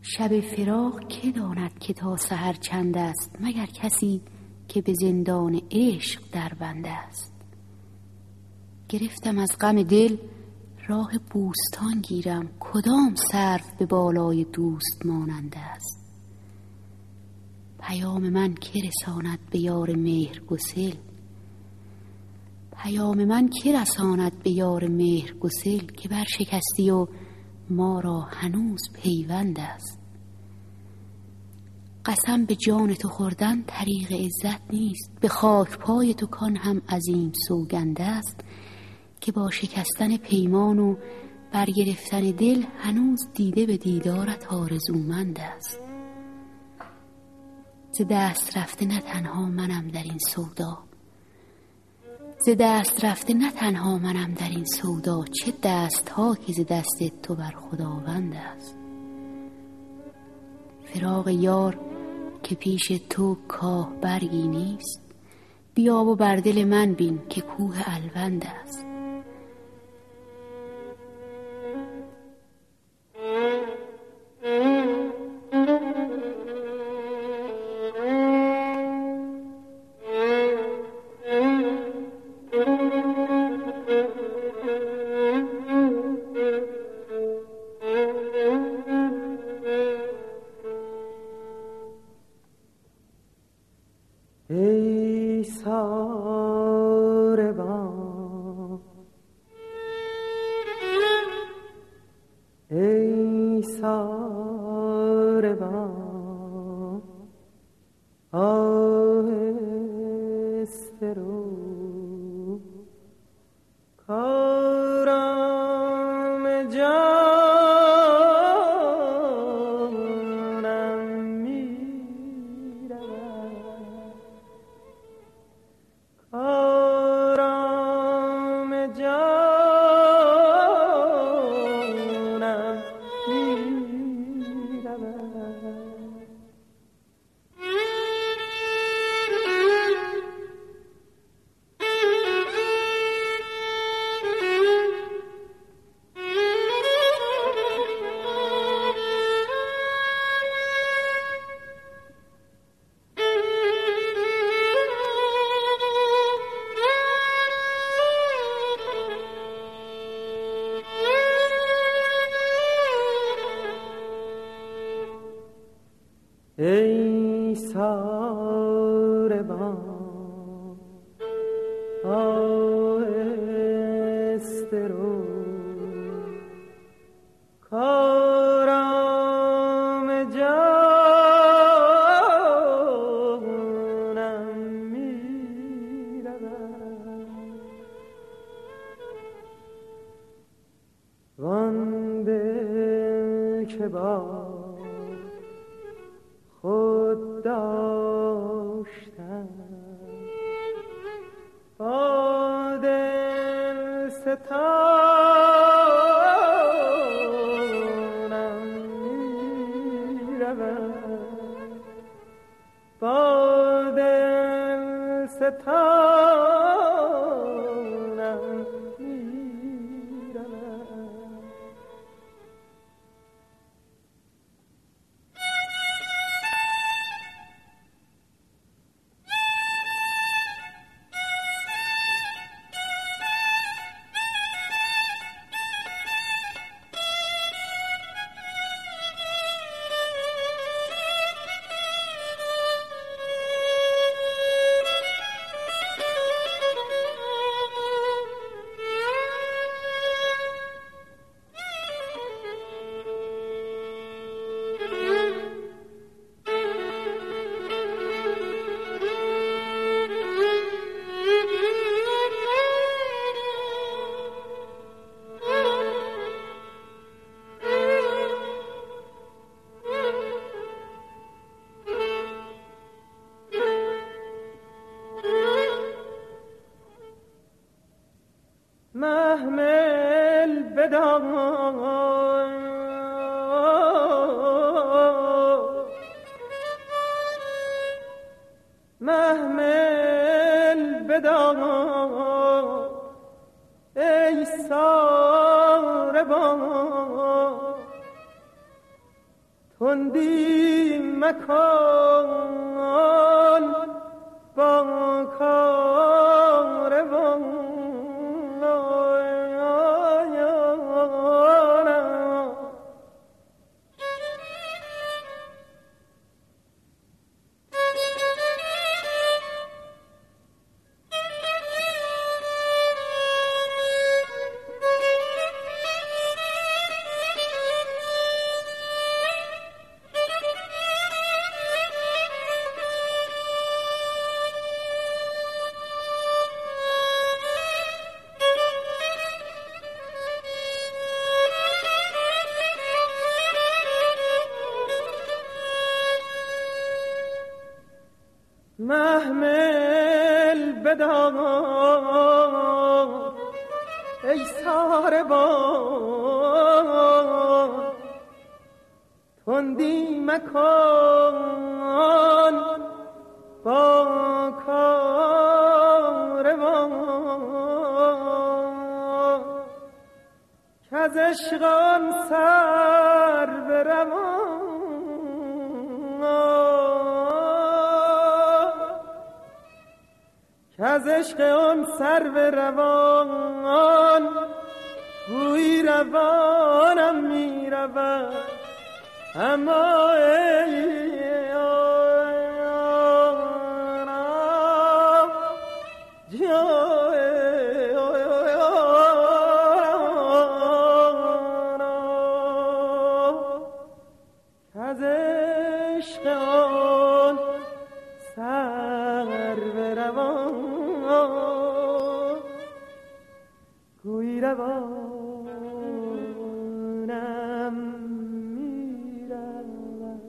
شب فراق که داند که تا سحر چند است، مگر کسی که به زندان عشق در بنده است. گرفتم از غم دل راه بوستان گیرم، کدام سرو به بالای دوست ماننده است. پیام من که رساند به یار مهر گسل، پیام من که رساند به یار مهر گسل، که بر شکستی و ما را هنوز پیوند است. قسم به جان تو خوردن طریق عزت نیست، به خاک پای تو کان هم عظیم سوگند است. که با شکستن پیمان و برگرفتن دل هنوز دیده به دیدارت آرزومند است. ز دست رفته نه تنها منم در این سودا، ز دست رفته نه تنها منم در این سودا، چه دست ها که ز دست تو بر خداوند است. فراق یار که پیش تو کاه برگی نیست، بیا و بر دل من بین که کوه الوند است. ای ساربان، ای ساربان، آهسته رو، کارم جانم میرود، کارم جانم میرود. ای ساربان، آهسته رو، کارم جانم میرود. وان دل که با خود داشتم، با دل ستانم میرود، با دل ستانم میرود. تندی مکن با کاروان محمل بدار ای ساربان تندی مکن با کاروان کز عشقان سر بروان از عشق آن سر به روان گویی روانم می رود اما ای آنم از عشق آن سر به روان گویی روانم می رود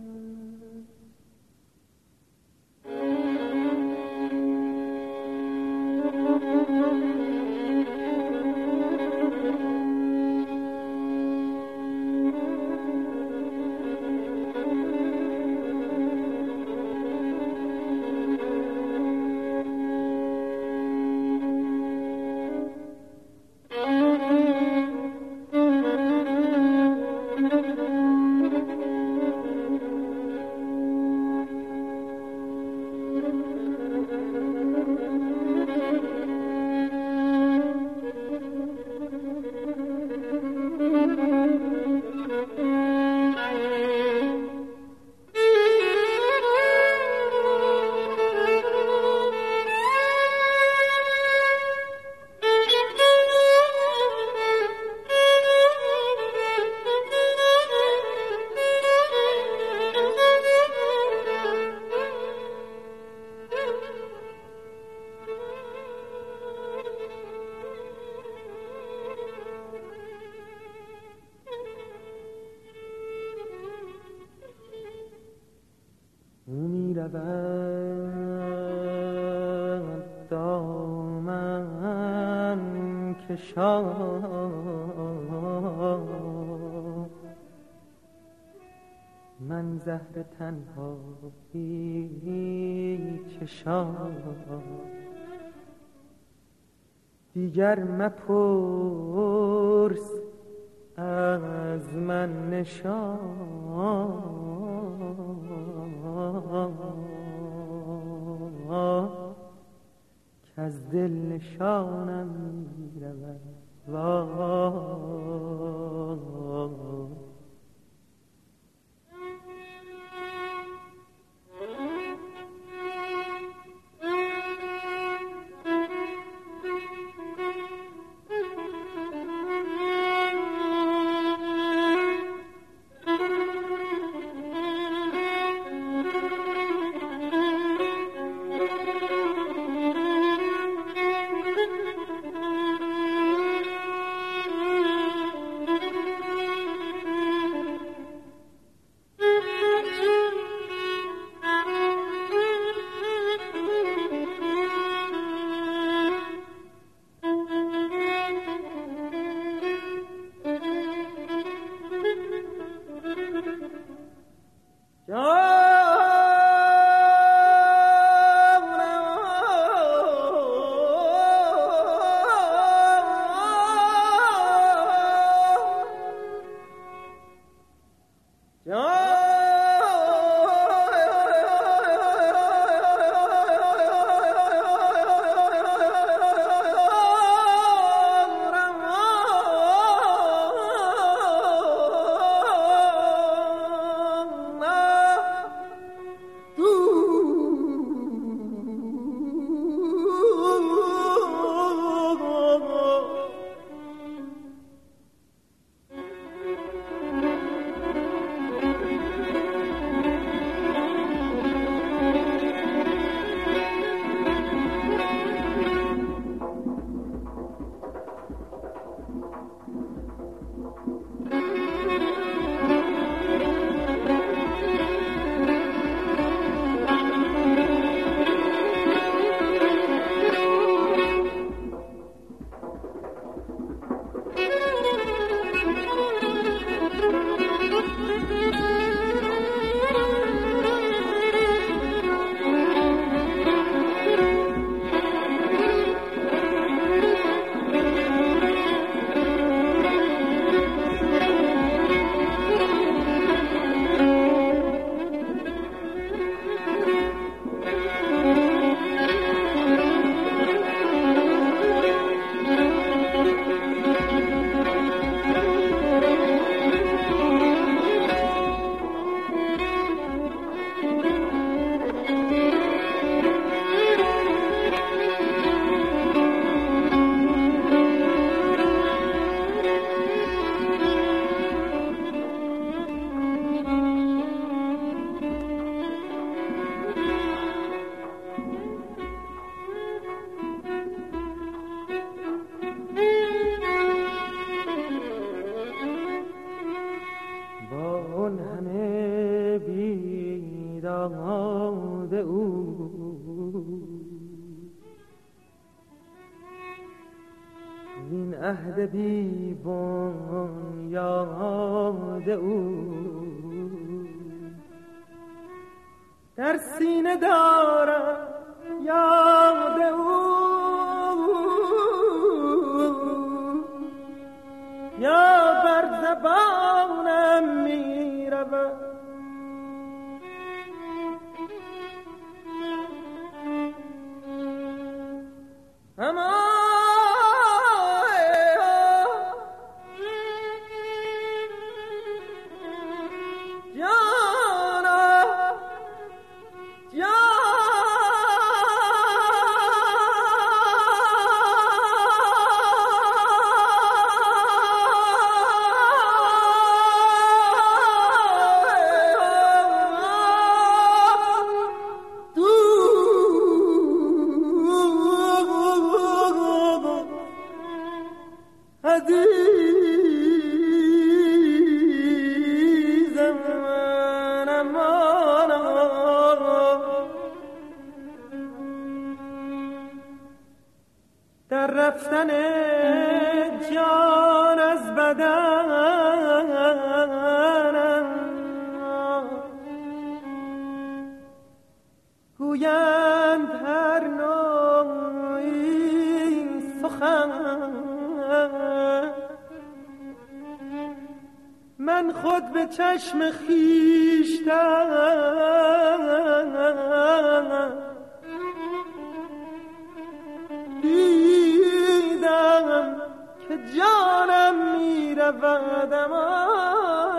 دامن کشان من زهر تنهایی چشان دیگر مپرس از من نشان که از دل نشانم می رود جان همه بیداد او این عهد بی بنیاد او در سینه دارم یاد او یا بر زبانم می رود در رفتن جان از بدنم گویند هر نوعی سخن من خود به چشم خویشتن دیدم که جانم می رود امان